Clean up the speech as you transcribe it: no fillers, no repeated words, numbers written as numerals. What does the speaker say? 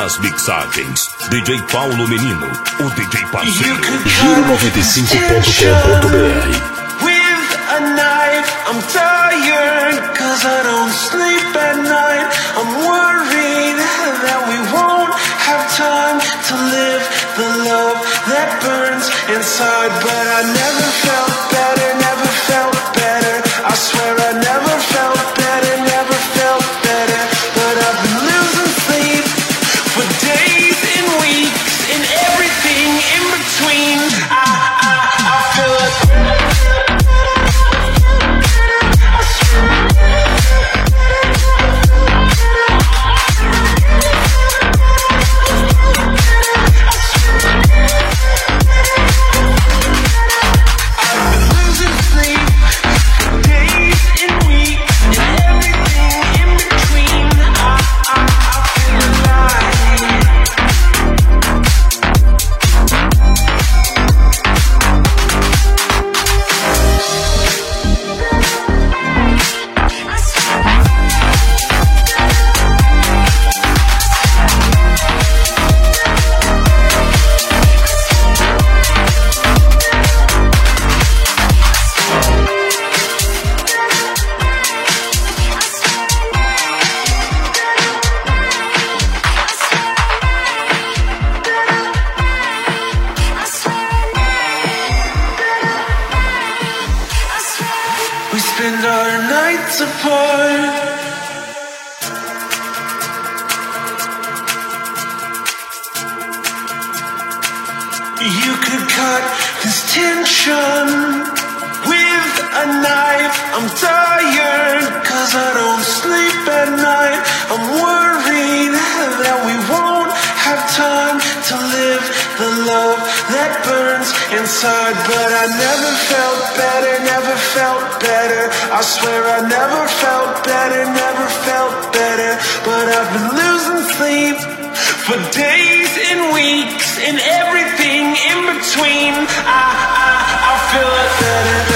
Nas mixagens, DJ Paulo Menino, o DJ parceiro. Giro95.com.br. With a knife, I'm tired, cause I don't sleep at night. I'm worried that we won't have time to live the love that burns inside. But I never felt better, never felt better. I swear I never felt better, never felt better. But I've been losing sleep for days and weeks and everything in between. I feel it. We spend our nights apart. You could cut this tension with a knife. I'm tired, cause I don't sleep at night. I'm worried that we won't have time to live the love that burns inside. But I never felt better, never felt better. I swear I never felt better, never felt better. But I've been losing sleep for days and weeks and everything in between. I feel it better.